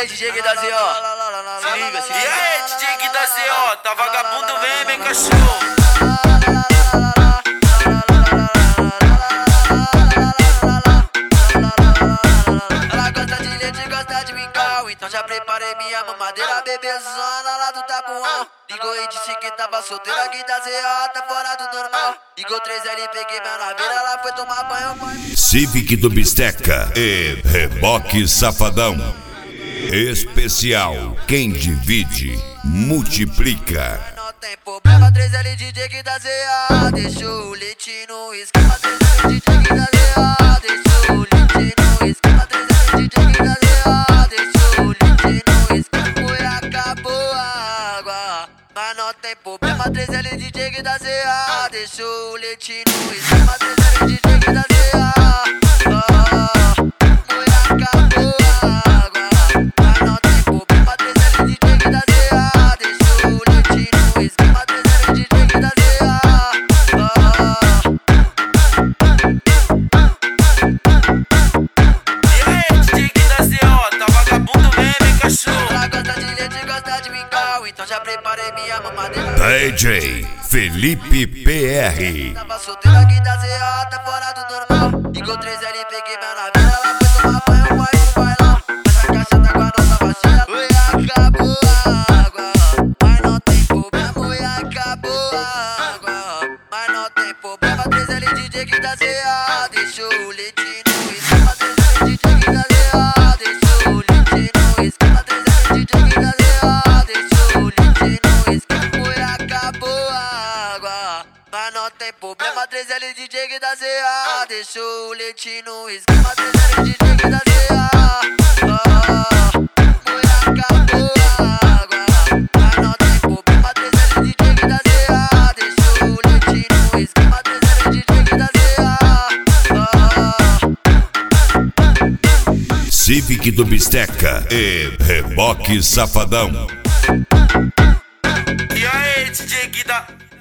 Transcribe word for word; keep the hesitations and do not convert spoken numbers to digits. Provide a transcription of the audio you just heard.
aí, D J da Z O. Se liga, se liga. E aí, D J da Z O, tá vagabundo mesmo, hein, cachorro? Ela gosta de leite, gosta de mingau, então já preparei minha mamadeira, bebezona lá do Tabuão. Ligou e disse que tava solteira, que da Z O tá fora do normal. Ligou três L, peguei minha naveira, ela foi tomar banho, pai. Civic do Bisteca e Reboque Safadão. Especial, quem divide, multiplica. Não tem problema, três L D J que da Z A. Deixa o leite no esquema, três L D J que da Z A. Deixa o leite no esquema, três L D J que da Z A. Deixa o leite no esquema, e acabou a água. Mas não tem problema, três L D J que da Z A. Deixa o leite no esquema, três L D J que da Z A. Então já preparei minha mamadeira. D J Felipe P R. Tava solteira aqui da Z A, tá fora do normal. Ligou três L, peguei minha naveira, ela foi tomar banho, vai pro bailão. Essa caixa tá com a nossa baixeira, e acabou a água. Mas não tem problema, e acabou a água. Mas não tem problema, três L D J que da Z A. Deixou o leite no esquema, três L D J que da Z A. Deixou o leite no esquema, três L D J que da Z A. Mas não tem problema, três L D J que da Z A. Deixou o leite no esquema, três L D J que da Z A. Foi, acabou a água. Mas não tem problema, três L D J que da Z A. Deixou o leite no esquema, três L D J que da Z A. Civic do Bisteca e Reboque Safadão. E aí, D J da